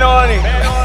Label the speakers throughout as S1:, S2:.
S1: Benoni.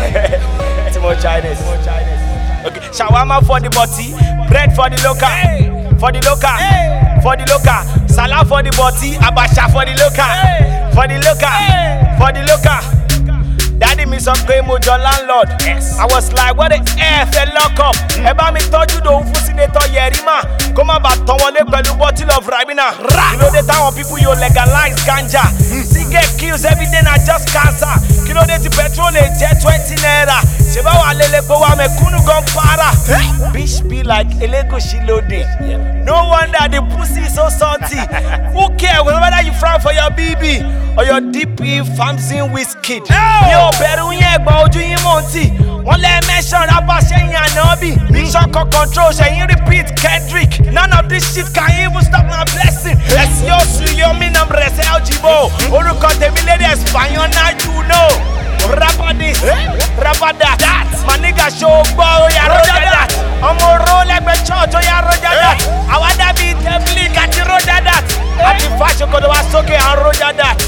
S1: Too much Chinese. Okay, shawarma for the body, bread for the local, for the local, for the local, salad for the body, abasha for the local, for the local, for the local. Daddy me some game with your landlord. I was like, what the F a lock up. Eba me told you don't senator Yerima. Come about Tawale Pelu bottle of Rabina. You know the time people you legalize ganja. Get kills every day, not just cancer. You know the petrol jet 20 naira. Sheba walele po wa me kunu gon para. Bitch be like eleko shilode. No wonder the pussy is so salty. Who cares whether you fry for your BB or your DP Famzin Wizkid? Yo beru yen gba oju yin monty. One let mention rapper saying Anobi. Mission control saying repeat Kendrick. None of this shit can even stop my blessing. Let's yo suyo mi nam rese aljibo. Oruko temi lady Espanol now you know. Rapper this, rapper that. My nigga show boy ya roja that. Omo roll like a church ya roja that. I wanna be tabli kati roja that. Ati fashion kodo wa soke and roja that.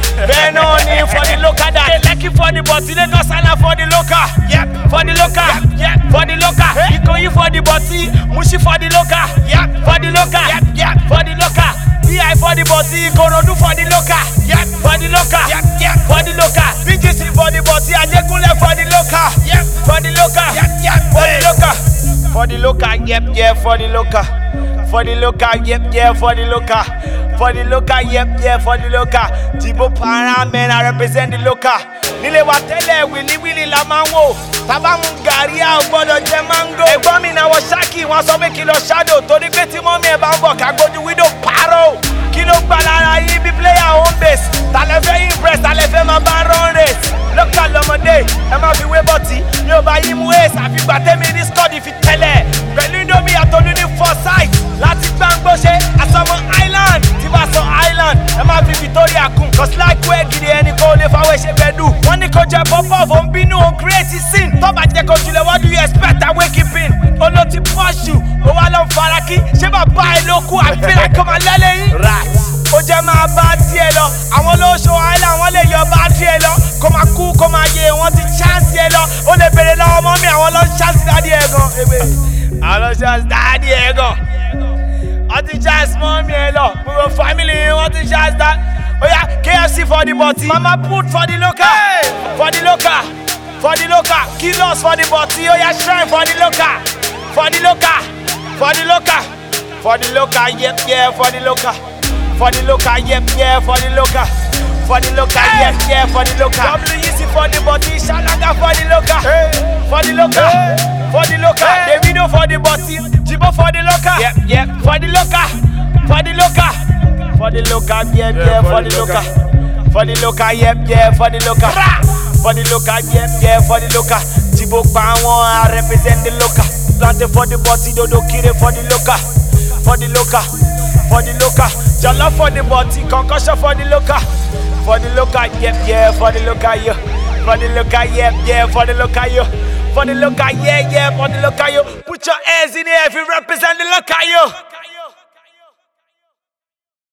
S1: Benoni for the local that. Lucky for the body, they go sala for the local. Yep, for the local. Yep, for the local. Ikoyi for the body, Mushi for the local. Yep, for the local. Yep, for the local. BI for the body, Korodu for the local. Yep, for the local. Yep, for the local. BGC for the body, Ajekule for the local. Yep, for the local. Yep, for the local. For the local, yep, for the local. For the local, yep, for the local. For the local, yep, for the local. Jibo para men, I represent the local. Nile watele, willy la mango. Taba mungaria, obodo je mango. Egbo mi na washaki, wan so make kilo shadow. Tori pe ti mo mi e ba nbo, kagboju widow paro. Kilo gbalara yi bi player home base. Tale fe impress, tale fe ma ba run race. Local lomode, e ma fi we boti. Mi o ba yi mu ace, afi gba temi ni squad fi tele. Pẹ̀lú Indomie atonu ni foresight. Láti gbangbo ṣe, asomo island. Tibaso island, e ma fi Victoria kun. Cause like we gidi ẹni kò lè fawé ṣe bedu. Wọ́n ní kò jẹ pop-off, ó ń bínú, ó ń create scene. Tó bá jẹ́ kó julẹ̀, what do you expect? I wake up in. Olo ti push you, ó wá lọ faraki. Ṣé bàbá ẹ ló kú? I feel like kò máa lẹ́lẹ̀ yín. Right. Ó jẹ́ máa bá tiẹ̀ lọ. Àwọn olóṣò island, wọ́n lè yọ bá tiẹ̀ lọ. Kó máa kú, kó máa yé, wọ́n ti chance ẹ lọ. Ó lè bèrè lọ́wọ́ mọ́ mi, àwọn lọ chance daddy ẹ̀ gan. Àwọn lọ chance daddy ẹ̀ gan. Wọ́n ti chance mọ́ mi ẹ̀ lọ. Gbogbo family wọ́n ti chance that. Oh yeah, KFC for the body. Mama put for the local. Hey. For the local. For the local. Kilos for the body. Oh yeah, shrine for the local. For the local. For the local. For the local, yep, for the local. For the local, yep, for the local. For the local, yep, for the local. WEC for the body, Shalaga for the local. Hey. For the local. Hey. For the local. Hey. Davido for the body. Jibo for the local. Yep, for the local. For the local. For the local, for the local. For the local, for the local. For the local, for the local. Jibo Pawon, I represent the local. Planted for the body, Dodo Kire for the local. For the local, for the local. Jala for the body, concussion for the local. For the local, for the local, yo. For the local, for the local, yo. For the local, for the local, yo. Put your hands in the air if you represent the local, yo.